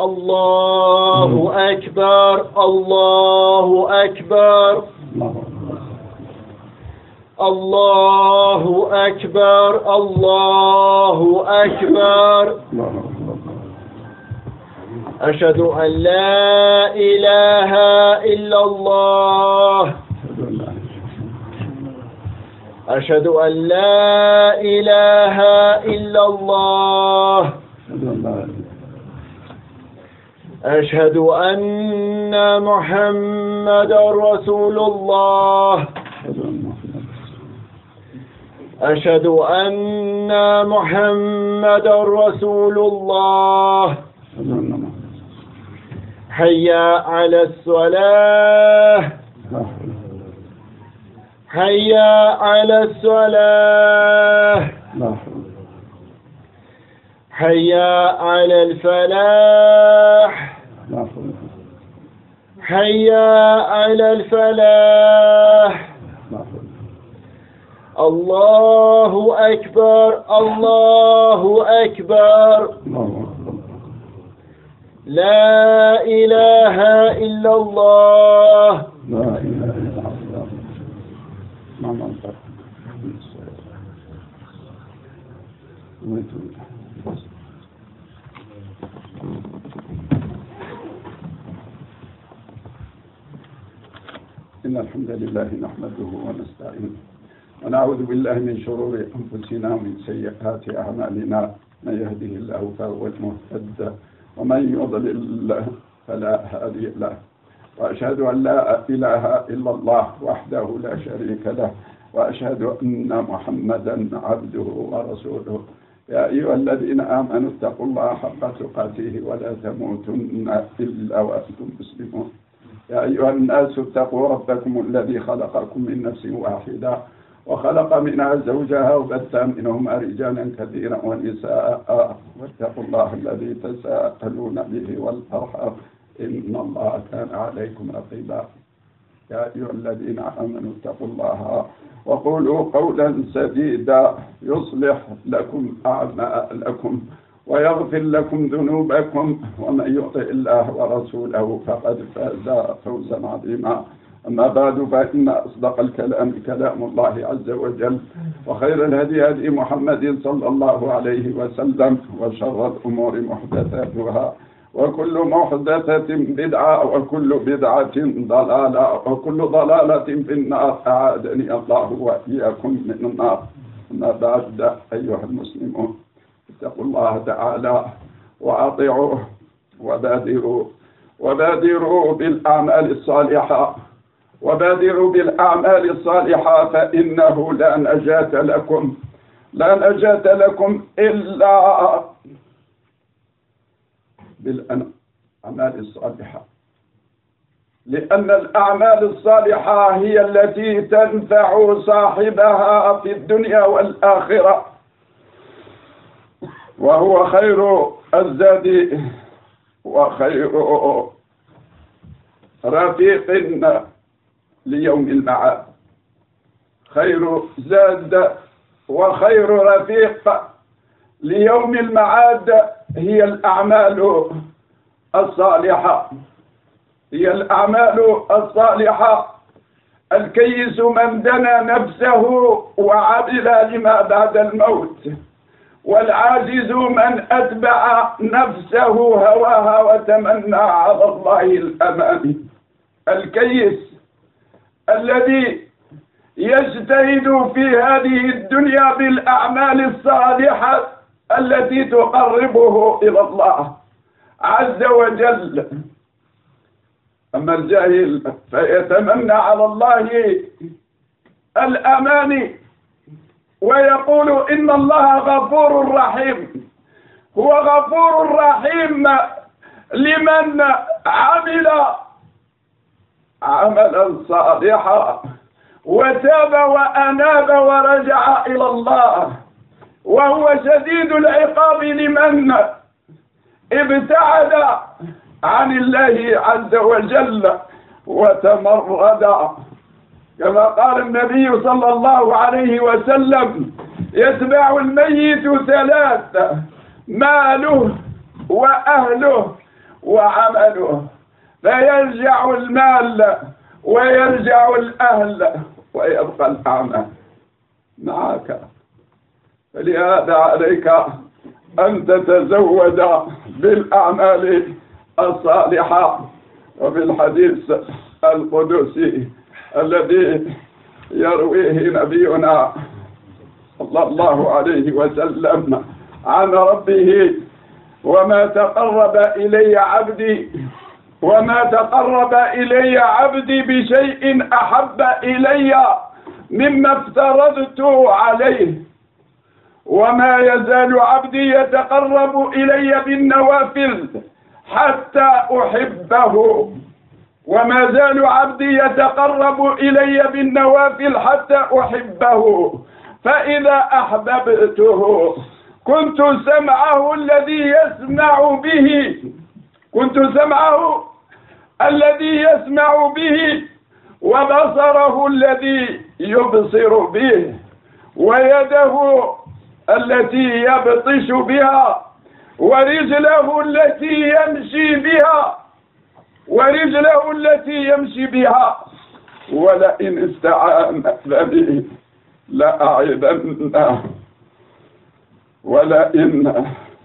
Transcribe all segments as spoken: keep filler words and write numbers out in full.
الله أكبر الله أكبر الله أكبر الله أكبر أشهد أن لا إله إلا الله أشهد أن لا إله إلا الله أشهد أن محمدا رسول الله أشهد أن محمدا رسول الله حي على الصلاة حي على الصلاة حي على الفلاح حي على الفلاح الله أكبر الله أكبر لا إله إلا الله لا إله إلا الله محمد رسول الله. إن الحمد لله نحمده ونستعينه ونعوذ بالله من شرور أنفسنا ومن سيئات أعمالنا. من يهده الله فهو المهتد ومن يضلل فلا هادي له. وأشهد أن لا إله إلا الله وحده لا شريك له وأشهد أن محمدا عبده ورسوله. يا أيها الذين آمنوا اتقوا الله حق تقاته ولا تموتن إلا وأنتم مسلمون. يا أيها الناس اتقوا ربكم الذي خلقكم من نفس واحدة وخلق منها زوجها وبث منهما رجالا كثيرا ونساء واتقوا الله الذي تساءلون به والأرحام إن الله كان عليكم رقيبا. يا أيها الذين آمنوا اتقوا الله وقولوا قولا سديدا يصلح لكم أعمالكم ويغفر لكم ذنوبكم ومن يطع الله ورسوله فقد فاز فوزا عظيما. أما بعد فإن أصدق الكلام كلام الله عز وجل وخير الهدي هدي محمد صلى الله عليه وسلم وشر الأمور محدثاتها وكل محدثة بدعة وكل بدعة ضلالة وكل ضلالة في النار. أعاذني الله وإياكم من النار. أما بعد أيها المسلمون اتقوا الله تعالى وأطيعوه وبادروا وبادروا بالأعمال الصالحة وبادروا بالأعمال الصالحة فإنه لا نجاة لكم لا نجاة لكم إلا بالأعمال الصالحة، لأن الأعمال الصالحة هي التي تنفع صاحبها في الدنيا والآخرة، وهو خير الزاد وخير رفيق ليوم المعاد. خير زاد وخير رفيق ليوم المعاد هي الأعمال الصالحة هي الأعمال الصالحة. الكيس من دنا نفسه وعمل لما بعد الموت، والعاجز من أتبع نفسه هواها وتمنى على الله الأمان. الكيس الذي يجتهد في هذه الدنيا بالأعمال الصالحة التي تقربه إلى الله عز وجل. أما الجاهل فيتمنى على الله الأمان ويقول إن الله غفور رحيم. هو غفور رحيم لمن عمل عملا صالحا وتاب وأناب ورجع إلى الله، وهو شديد العقاب لمن ابتعد عن الله عز وجل وتمرد. كما قال النبي صلى الله عليه وسلم: يتبع الميت ثلاث: ماله وأهله وعمله، فيرجع المال ويرجع الأهل ويبقى الأعمال معك. فلهذا عليك أن تتزود بالأعمال الصالحة. وبالحديث القدسي الذي يرويه نبينا صلى الله عليه وسلم عن ربه: وما تقرب إلي عبدي وما تقرب إلي عبدي بشيء أحب إلي مما افترضت عليه، وما يزال عبدي يتقرب إلي بالنوافل حتى أحبه، وما زال عبدي يتقرب إلي بالنوافل حتى أحبه، فإذا أحببته كنت سمعه الذي يسمع به كنت سمعه الذي يسمع به وبصره الذي يبصر به، ويده التي يبطش بها، ورجله التي يمشي بها ورجله التي يمشي بها ولئن استعان بي لأعذنه، ولئن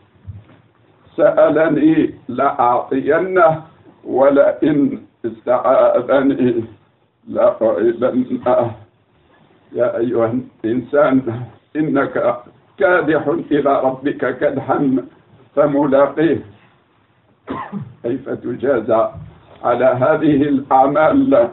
سألني لأعطينه، ولئن استعاذني لأعيذنه. يا أيها الإنسان إنك كادح إلى ربك كدحا فملاقيه. كيف تجازى على هذه الأعمال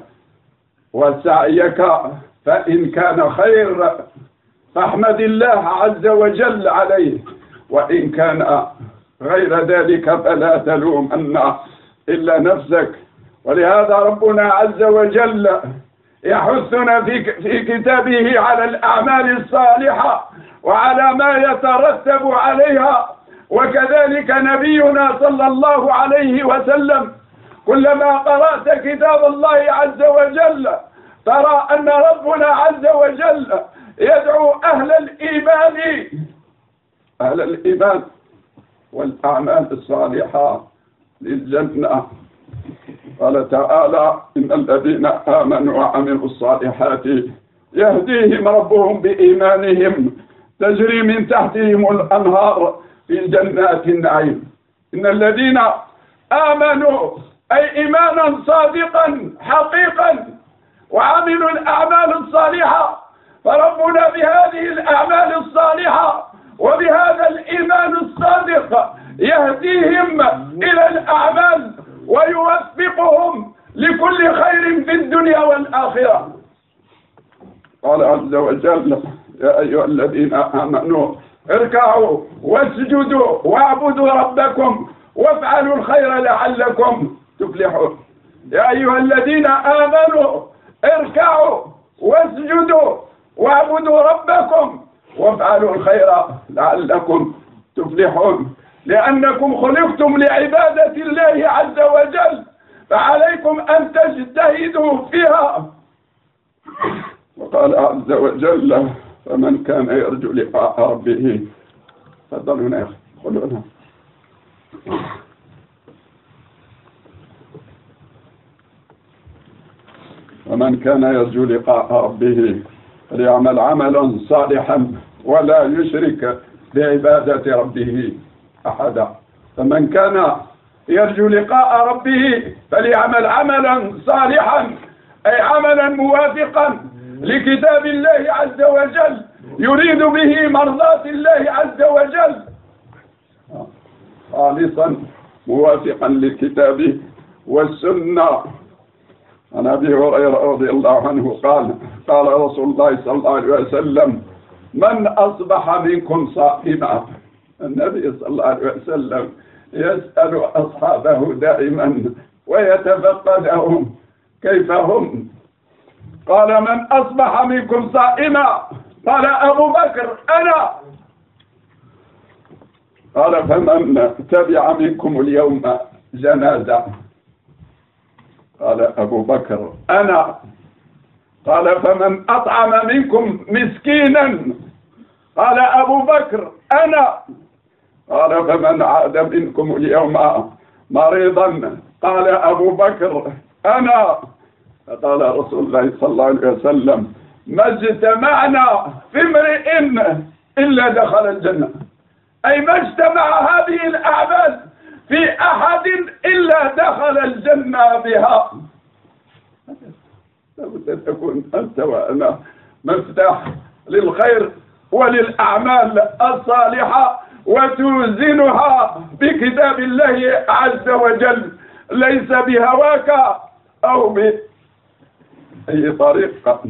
وسعيك؟ فإن كان خير فاحمد الله عز وجل عليه، وإن كان غير ذلك فلا تلومن إلا نفسك. ولهذا ربنا عز وجل يحثنا في في كتابه على الأعمال الصالحة وعلى ما يترتب عليها. وكذلك نبينا صلى الله عليه وسلم كلما قرأت كتاب الله عز وجل ترى أن ربنا عز وجل يدعو أهل الإيمان أهل الإيمان والأعمال الصالحة للجنة. قال تعالى: إن الذين آمنوا وعملوا الصالحات يهديهم ربهم بإيمانهم تجري من تحتهم الأنهار في جنات النعيم. إن الذين آمنوا أي إيمانا صادقا حقيقا وعملوا الأعمال الصالحة، فربنا بهذه الأعمال الصالحة وبهذا الإيمان الصادق يهديهم إلى الأعمال ويوفقهم لكل خير في الدنيا والآخرة. قال عز وجل: يا أيها الذين آمنوا اركعوا واسجدوا واعبدوا ربكم وافعلوا الخير لعلكم تفلحون. يا أيها الذين آمنوا اركعوا واسجدوا واعبدوا ربكم وافعلوا الخير لعلكم تفلحون، لأنكم خلقتم لعبادة الله عز وجل، فعليكم أن تجتهدوا فيها. وقال عز وجل: فمن كان يرجو لقاء ربه فضلنا يا أخي خلونا ومن كان يرجو لقاء ربه فليعمل عملا صالحا ولا يشرك بعبادة ربه أحدا. فمن كان يرجو لقاء ربه فليعمل عملا صالحا أي عملا موافقا لكتاب الله عز وجل يريد به مرضاة الله عز وجل، خالصا موافقا للكتاب والسنة. عن أبي هريرة رضي الله عنه قال: قال رسول الله صلى الله عليه وسلم: من أصبح منكم صائما. النبي صلى الله عليه وسلم يسأل أصحابه دائما ويتفقدهم كيف هم. قال: من أصبح منكم صائما. قال أبو بكر: أنا. قال: فمن تبع منكم اليوم جنازة. قال أبو بكر: أنا. قال: فمن أطعم منكم مسكينا. قال أبو بكر: أنا. قال: فمن عاد منكم اليوم مريضا قال أبو بكر أنا، فقال رسول الله صلى الله عليه وسلم ما اجتمعنا في امرئ إلا دخل الجنة، أي ما اجتمع هذه الأعمال في أحد إلا دخل الجنة بها. لابد أن تكون أنت وأنا مفتاح للخير وللأعمال الصالحة، وتوزنها بكتاب الله عز وجل، ليس بهواك أو بأي طريقة.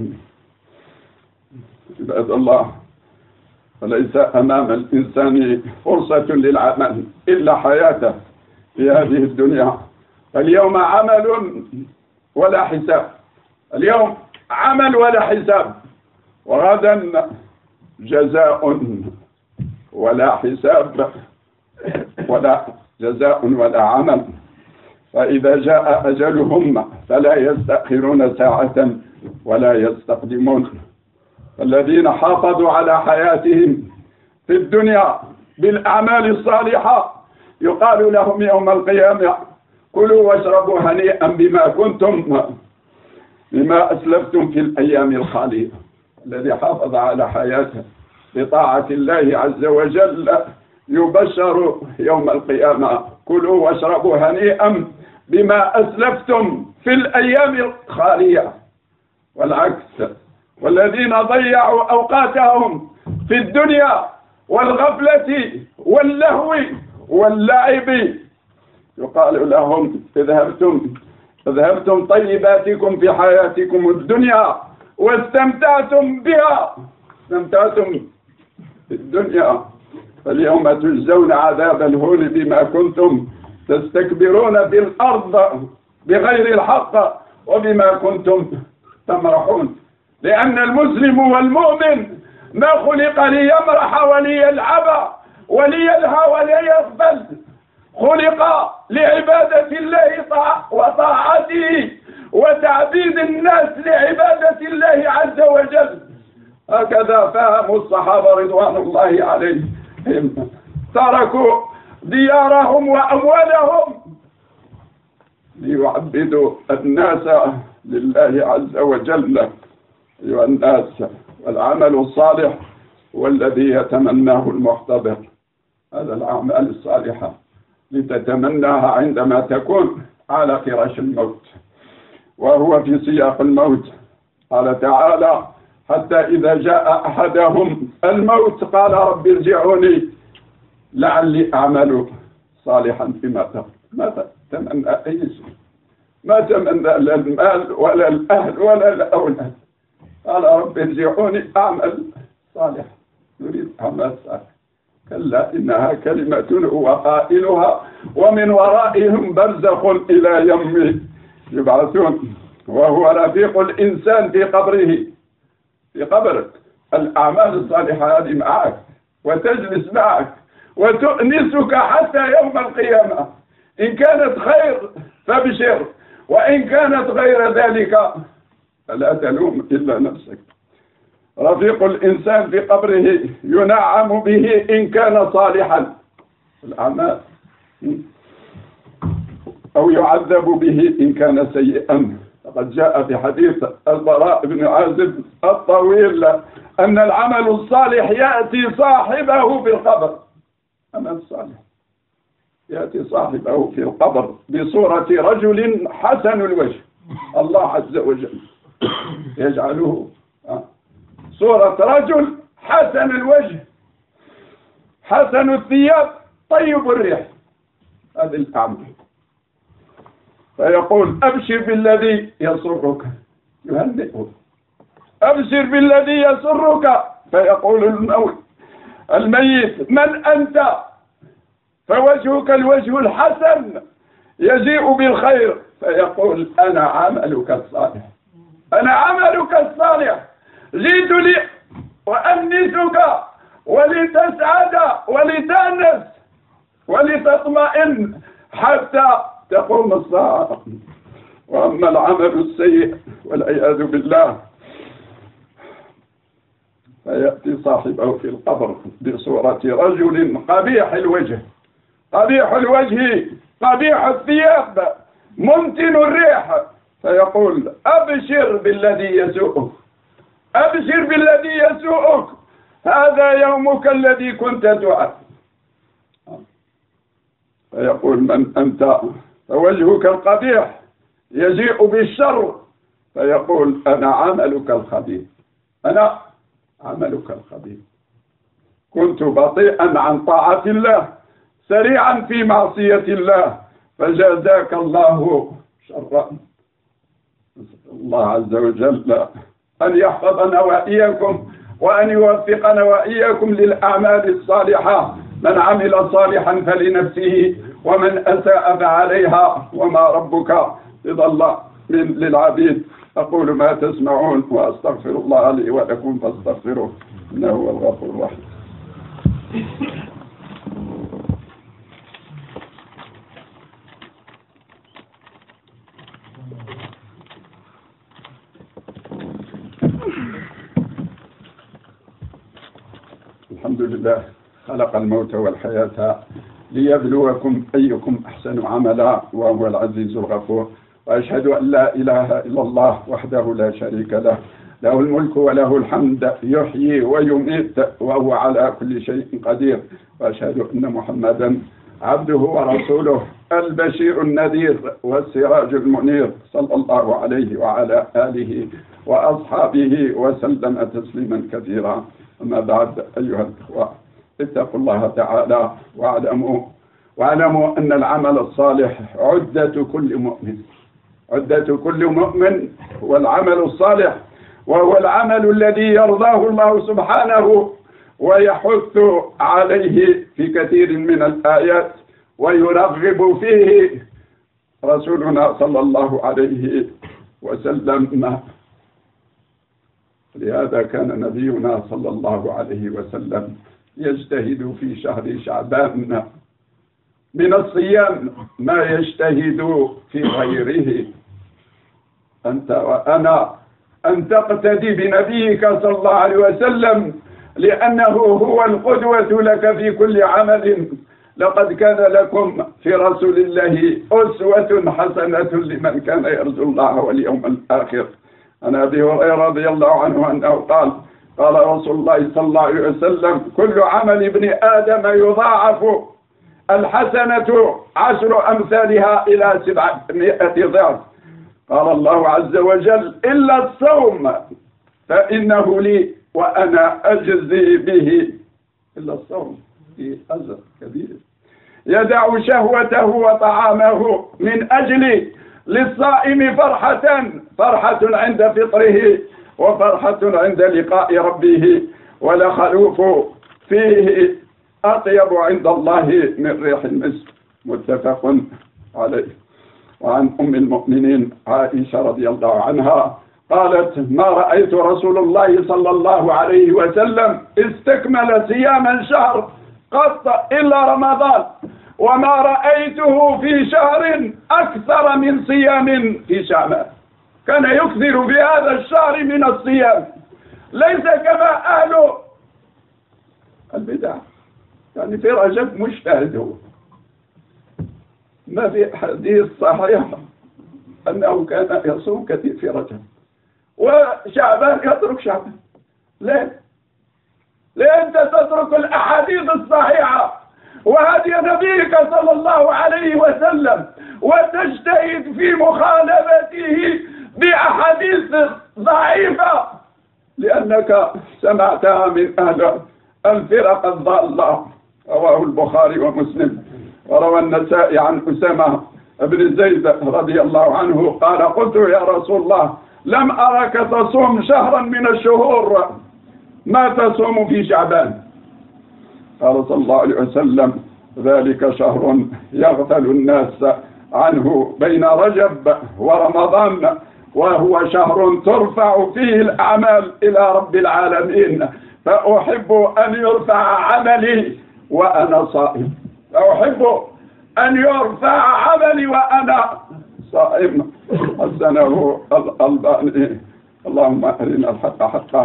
عباد الله، فليس أمام الإنسان فرصة للعمل إلا حياته في هذه الدنيا. اليوم عمل ولا حساب، اليوم عمل ولا حساب، وغدا جزاء ولا حساب ولا جزاء ولا عمل. فإذا جاء أجلهم فلا يستأخرون ساعة ولا يستقدمون. الذين حافظوا على حياتهم في الدنيا بالأعمال الصالحة يقال لهم يوم القيامة كلوا واشربوا هنيئا بما كنتم بما أسلفتم في الأيام الخالية. الذي حافظ على حياته بطاعة الله عز وجل يبشر يوم القيامة كلوا واشربوا هنيئا بما أسلفتم في الأيام الخالية. والعكس، والذين ضيعوا أوقاتهم في الدنيا والغفلة واللهو واللعب يقال لهم اذهبتم اذهبتم طيباتكم في حياتكم الدنيا واستمتعتم بها، استمتعتم في الدنيا، فاليوم تجزون عذاب الهون بما كنتم تستكبرون في الأرض بغير الحق وبما كنتم تمرحون. لأن المسلم والمؤمن ما خلق ليمرح وليلعب وليلهى وليغفل، خلق لعبادة الله وطاعته وتعبيد الناس لعبادة الله عز وجل. هكذا فهم الصحابة رضوان الله عليهم، تركوا ديارهم وأموالهم ليعبدوا الناس لله عز وجل. أيها الناس، والعمل الصالح هو الذي يتمناه المحتضر. هذا الأعمال الصالحة لتتمناها عندما تكون على فراش الموت وهو في سياق الموت. قال تعالى حتى إذا جاء أحدهم الموت قال رب ارجعوني لعلي أعمل صالحا فيما ترك. ما تمنى أي شيء، ما تمنى لا المال ولا الأهل ولا الأولاد. قال رب ارجعوني أعمل صالحا، يريد أعمال صالحة. كلا إنها كلمة هو قائلها ومن ورائهم برزخ إلى يوم يبعثون. وهو رفيق الإنسان في قبره، في قبرك. الأعمال الصالحة هذه معك وتجلس معك وتؤنسك حتى يوم القيامة. إن كانت خير فابشر، وإن كانت غير ذلك فلا تلوم إلا نفسك. رفيق الإنسان في قبره ينعم به إن كان صالحا الأعمال، أو يعذب به إن كان سيئا. فقد جاء في حديث البراء بن عازب الطويل أن العمل الصالح يأتي صاحبه في القبر. العمل الصالح يأتي صاحبه في القبر بصورة رجل حسن الوجه. الله عز وجل يجعله صورة رجل حسن الوجه حسن الثياب طيب الريح. هذه الأعمال. فيقول أبشر بالذي يسرك، يهنئه. أبشر بالذي يسرك. فيقول الموت الميت من أنت؟ فوجهك الوجه الحسن يجيء بالخير. فيقول أنا عملك الصالح، أنا عملك الصالح، جئت لي وأنسك ولتسعد ولتأنس ولتطمئن حتى تقوم الساعة. وأما العمل السيء والعياذ بالله فيأتي صاحبه في القبر بصورة رجل قبيح الوجه. قبيح الوجه قبيح الثياب منتن الريح، فيقول أبشر بالذي يسوءك، أبشر بالذي يسوءك، هذا يومك الذي كنت تعد. فيقول من أنت؟ فوجهك القبيح يجيء بالشر، فيقول أنا عملك الخبيث، أنا عملك الخبيث، كنت بطيئا عن طاعة الله سريعا في معصية الله فجازاك الله شرا. الله عز وجل أن يحفظنا وإياكم وأن يوفقنا وإياكم للأعمال الصالحة، من عمل صالحا فلنفسه ومن أساء فعليها وما ربك بظلام للعبيد. أقول ما تسمعون وأستغفر الله لي ولكم فاستغفروه إنه هو الغفور الرحيم. الحمد لله خلق الموت والحياة ليبلوكم أيكم أحسن عملا وهو العزيز الغفور، وأشهد أن لا إله إلا الله وحده لا شريك له، له الملك وله الحمد يحيي ويميت وهو على كل شيء قدير، وأشهد أن محمدا عبده ورسوله البشير النذير والسراج المنير صلى الله عليه وعلى آله وأصحابه وسلم تسليما كثيرا. أما بعد أيها الإخوة، اتقوا الله تعالى واعلموا واعلموا أن العمل الصالح عدة كل مؤمن، عدة كل مؤمن هو العمل الصالح، وهو العمل الذي يرضاه الله سبحانه ويحث عليه في كثير من الآيات ويرغب فيه رسولنا صلى الله عليه وسلم. لهذا كان نبينا صلى الله عليه وسلم يجتهد في شهر شعبان من الصيام ما يجتهد في غيره. أنت وأنا أن تقتدي بنبيك صلى الله عليه وسلم، لأنه هو القدوة لك في كل عمل. لقد كان لكم في رسول الله أسوة حسنة لمن كان يرجو الله واليوم الآخر. عن أبي هريرة رضي الله عنه أنه قال قال رسول الله صلى الله عليه وسلم كل عمل ابن آدم يضاعف الحسنة عشر أمثالها إلى سبعمائة ضعف. قال الله عز وجل إلا الصوم فإنه لي وأنا أجزي به. إلا الصوم في أجر كبير. يدع شهوته وطعامه من أجل للصائم فرحة فرحة عند فطره وفرحة عند لقاء ربه، ولخلوف فيه أطيب عند الله من ريح المسك. متفق عليه. وعن أم المؤمنين عائشة رضي الله عنها قالت ما رأيت رسول الله صلى الله عليه وسلم استكمل صياما شهر قط إلا رمضان، وما رأيته في شهر أكثر من صيام في شعبان. كان يكثر في هذا الشهر من الصيام، ليس كما أهل البدع. يعني في رجب مجتهد هو، ما في حديث صحيح أنه كان يصوم كثير في رجب، وشعبان يترك شعبان. ليه؟ ليه أنت تترك الأحاديث الصحيحة وهدي نبيك صلى الله عليه وسلم وتجتهد في مخالفته بأحاديث ضعيفة لأنك سمعتها من أهل الفرق الضالة؟ رواه البخاري ومسلم. وروى النسائي عن أسامة بن زيد رضي الله عنه قال قلت يا رسول الله لم أرك تصوم شهرا من الشهور، ما تصوم في شعبان؟ قال صلى الله عليه وسلم ذلك شهر يغفل الناس عنه بين رجب ورمضان، وهو شهر ترفع فيه الأعمال إلى رب العالمين، فأحب أن يرفع عملي وأنا صائم، فأحب أن يرفع عملي وأنا صائم. حسنه الألباني. اللهم أرنا الحق حقا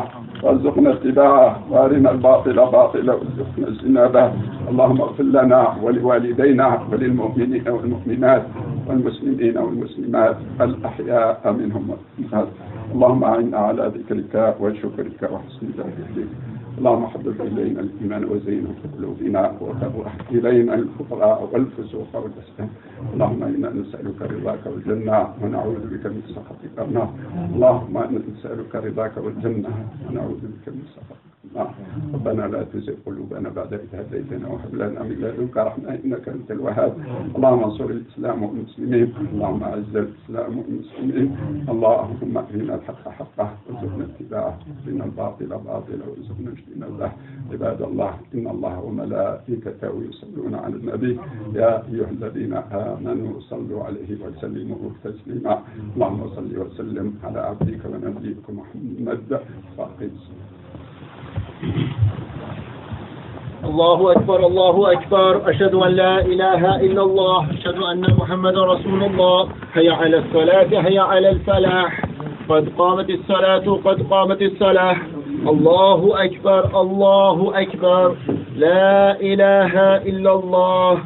وارزقنا اتباعه، وارنا الباطل باطلا وارزقنا اجتنابه. اللهم اغفر لنا ولوالدينا وللمؤمنين والمؤمنات والمسلمين والمسلمات الأحياء منهم والأموات. اللهم أعنا على ذكرك وشكرك وحسن عبادتك. اللهم حبب إلينا الإيمان وزينه في قلوبنا وكره إلينا الكفر والفسوق والعصيان. اللهم إنا نسألك رضاك والجنة ونعوذ بك من سخطك النار. اللهم إنا نسألك رضاك والجنة ونعوذ بك من سخطك النار. ربنا لا تزغ قلوبنا بعد إذ هديتنا وهب لنا من لدنك رحمة إنك أنت الوهاب. اللهم انصر الإسلام والمسلمين. اللهم أعز الإسلام والمسلمين. اللهم أرنا الحق حقه وارزقنا اتباعه، وارنا الباطل باطلا وارزقنا اجتنابه. عباد الله، إن الله وملائكته يصلون على النبي يا أيها الذين آمنوا صلوا عليه وسلموا تسليما. اللهم صل وسلم على عبدك ونبيك محمد فاقد. الله أكبر الله أكبر، أشهد أن لا إله إلا الله، أشهد أن محمد رسول الله. هيا على الصلاة، هيا على الفلاح، قد قامت الصلاة قد قامت الصلاة. الله أكبر الله أكبر، لا إله إلا الله.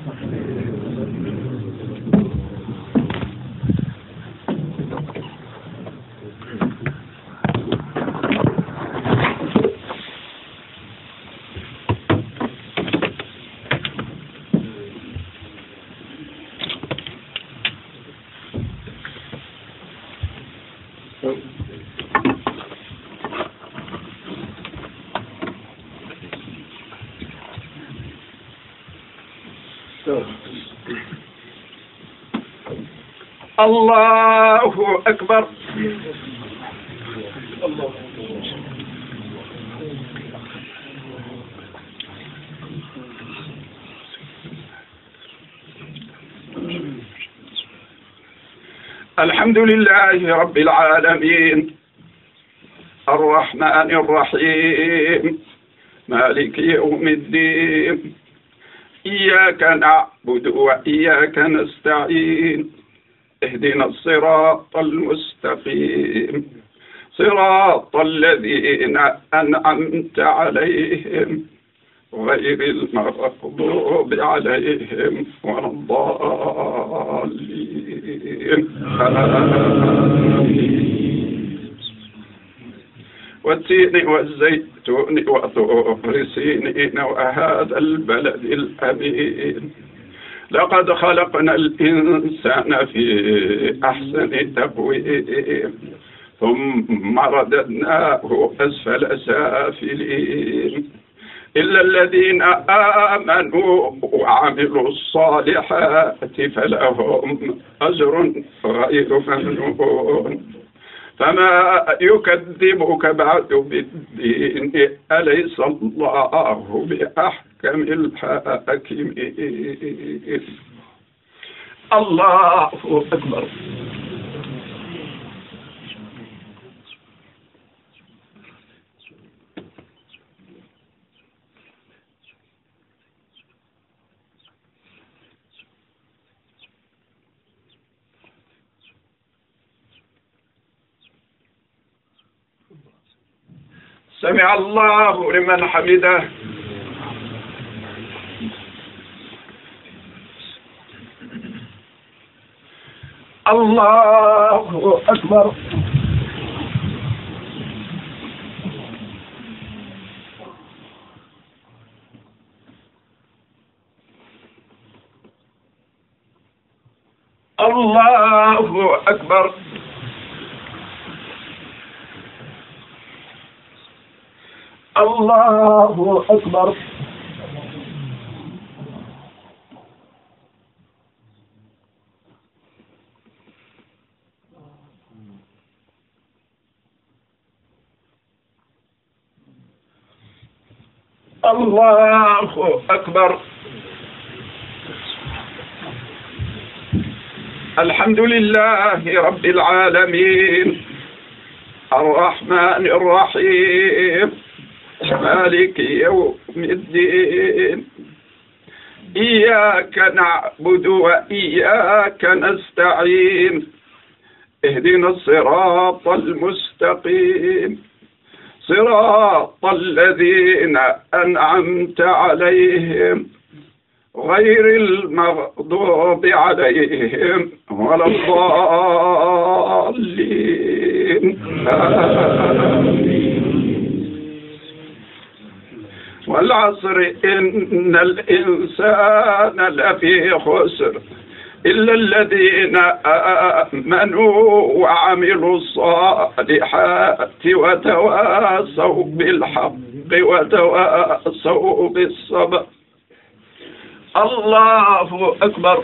الله أكبر. الله الحمد لله رب العالمين الرحمن الرحيم مالك يوم الدين. إياك نعبد وإياك نستعين، اهدنا الصراط المستقيم صراط الذين أنعمت عليهم غير المغضوب عليهم ولا الضالين. والتين والزيتون وطور سينين وهذا البلد الأمين. لقد خلقنا الإنسان في أحسن تقويم ثم رددناه أسفل سافلين إلا الذين آمنوا وعملوا الصالحات فلهم أجر غير ممنون. فما يكذبك بعد بالدين، أليس الله بأحكم الحاكمين. الله أكبر. سمع الله لمن حمده. الله أكبر. الله أكبر. الله أكبر. الله أكبر. الحمد لله رب العالمين الرحمن الرحيم مالك يوم الدين. إياك نعبد وإياك نستعين، اهدنا الصراط المستقيم صراط الذين أنعمت عليهم غير المغضوب عليهم ولا الضالين آمين. والعصر إن الإنسان لفي خسر إلا الذين آمنوا وعملوا الصالحات وتواصوا بالحق وتواصوا بالصبر. الله أكبر.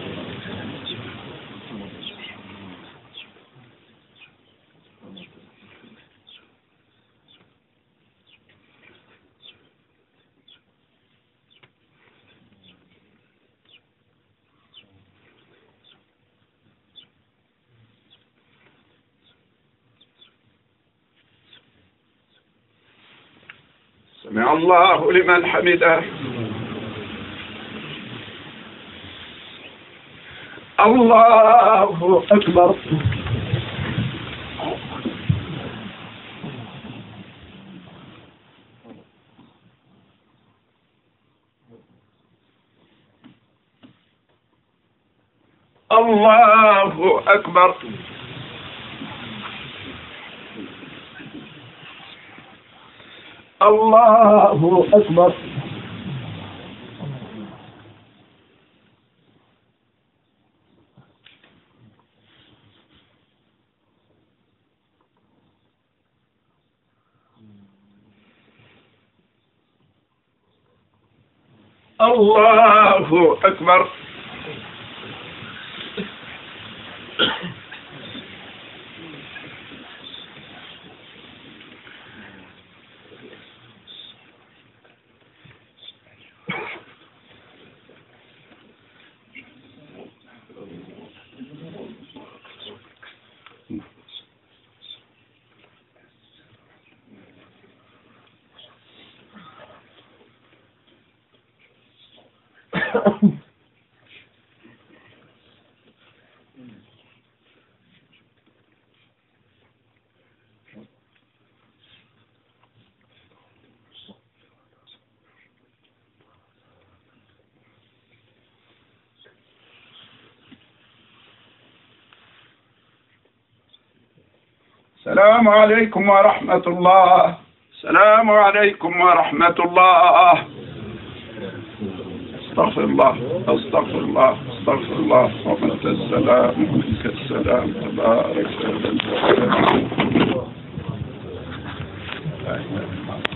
سمع الله لمن حمده. الله أكبر. الله أكبر. الله أكبر. الله أكبر. السلام عليكم ورحمة الله. السلام عليكم ورحمة الله. استغفر الله استغفر الله استغفر الله وأنت السلام ومنك السلام تبارك.